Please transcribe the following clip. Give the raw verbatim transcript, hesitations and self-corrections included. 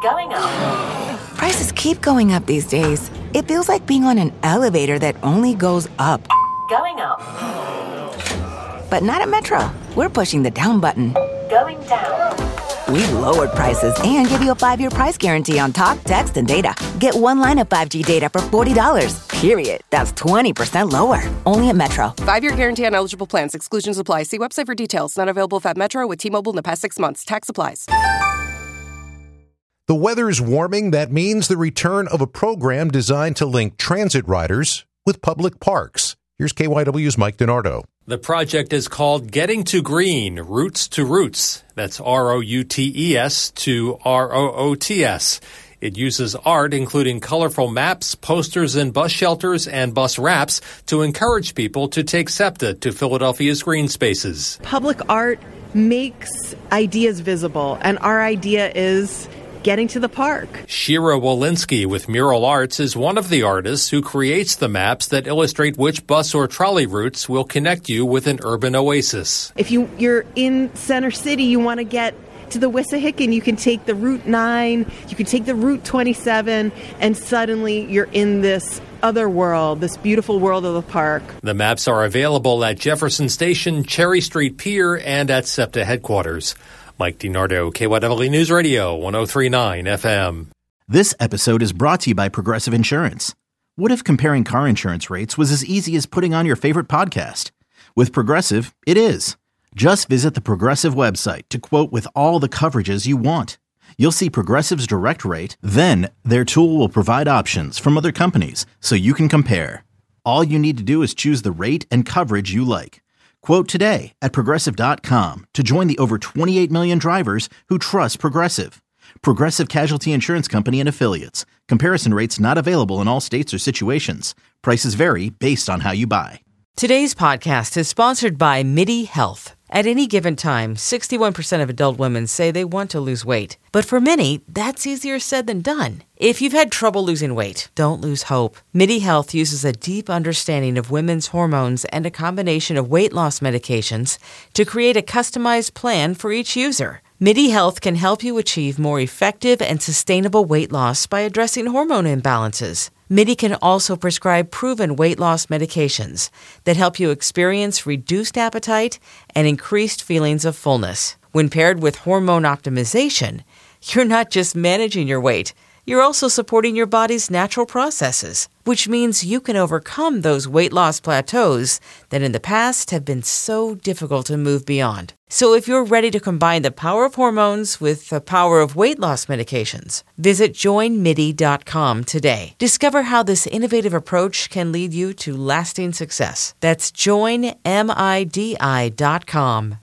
Going up. Prices keep going up these days. It feels like being on an elevator that only goes up. Going up. But not at Metro. We're pushing the down button. Going down. We've lowered prices and give you a five-year price guarantee on talk, text, and data. Get one line of five G data for forty dollars. Period. That's twenty percent lower. Only at Metro. Five-year guarantee on eligible plans. Exclusions apply. See website for details. Not available at Metro with T-Mobile in the past six months. Tax applies. The weather's warming. That means the return of a program designed to link transit riders with public parks. Here's K Y W's Mike DiNardo. The project is called Getting to Green, Roots to Roots. That's R O U T E S to R O O T S. It uses art, including colorful maps, posters in bus shelters, and bus wraps to encourage people to take SEPTA to Philadelphia's green spaces. Public art makes ideas visible, and our idea is getting to the park. Shira Wolinski with Mural Arts is one of the artists who creates the maps that illustrate which bus or trolley routes will connect you with an urban oasis. If you, you're in Center City, you want to get to the Wissahickon, you can take the Route nine, you can take the Route twenty-seven, and suddenly you're in this other world, this beautiful world of the park. The maps are available at Jefferson Station, Cherry Street Pier, and at SEPTA headquarters. Mike DiNardo, K Y W News Radio, one oh three point nine F M. This episode is brought to you by Progressive Insurance. What if comparing car insurance rates was as easy as putting on your favorite podcast? With Progressive, it is. Just visit the Progressive website to quote with all the coverages you want. You'll see Progressive's direct rate, then their tool will provide options from other companies so you can compare. All you need to do is choose the rate and coverage you like. Quote today at Progressive dot com to join the over twenty-eight million drivers who trust Progressive. Progressive Casualty Insurance Company and Affiliates. Comparison rates not available in all states or situations. Prices vary based on how you buy. Today's podcast is sponsored by MIDI Health. At any given time, sixty-one percent of adult women say they want to lose weight. But for many, that's easier said than done. If you've had trouble losing weight, don't lose hope. MIDI Health uses a deep understanding of women's hormones and a combination of weight loss medications to create a customized plan for each user. MIDI Health can help you achieve more effective and sustainable weight loss by addressing hormone imbalances. MIDI can also prescribe proven weight loss medications that help you experience reduced appetite and increased feelings of fullness. When paired with hormone optimization, you're not just managing your weight, you're also supporting your body's natural processes, which means you can overcome those weight loss plateaus that in the past have been so difficult to move beyond. So if you're ready to combine the power of hormones with the power of weight loss medications, visit join midi dot com today. Discover how this innovative approach can lead you to lasting success. That's join midi dot com.